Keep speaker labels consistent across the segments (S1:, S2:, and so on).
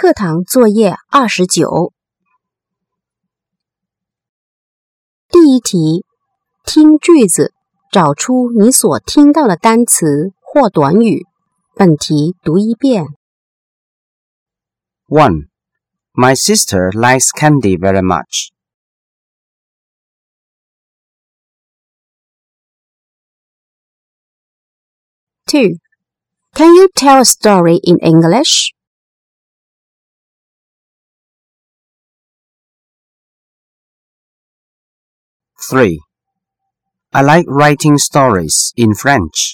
S1: 课堂作业29。第一题，听句子，找出你所听到的单词或短语。本题读一遍。
S2: 1. My sister likes candy very much.
S1: 2. Can you tell a story in English?
S2: 3. I like writing stories in French.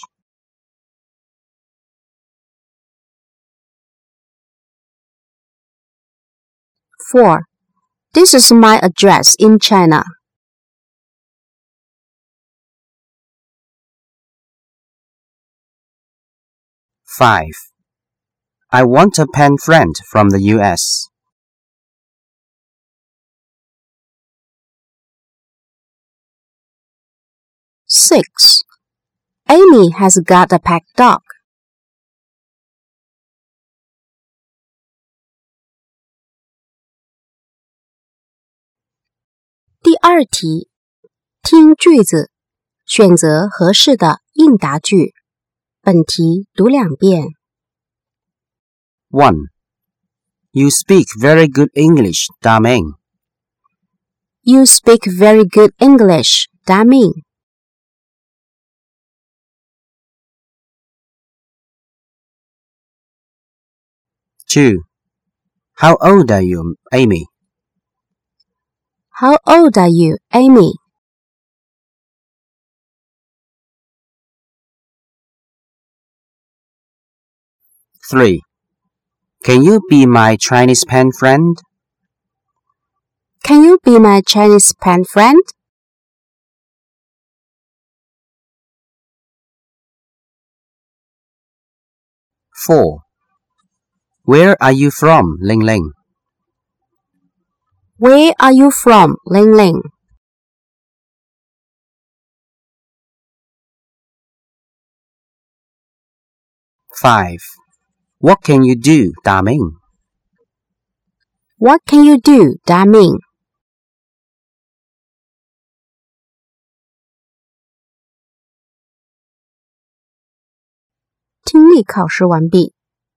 S1: 4. This is my address in China.
S2: 5. I want a pen friend from the US.
S1: 6. Amy has got a pet dog. 第二题，听句子，选择合适的应答句。本题读2遍。
S2: 1. You speak very good English, Daming.
S1: You speak very good English, Daming.
S2: 2. How old are you, Amy?
S1: How old are you, Amy?
S2: 3. Can you be my Chinese pen friend?
S1: Can you be my Chinese pen friend?
S2: 4. Where are you from, Ling Ling?
S1: Where are you from, Ling Ling?
S2: 5. What can you do, Daming?
S1: What can you do, Daming? 听力考试完毕。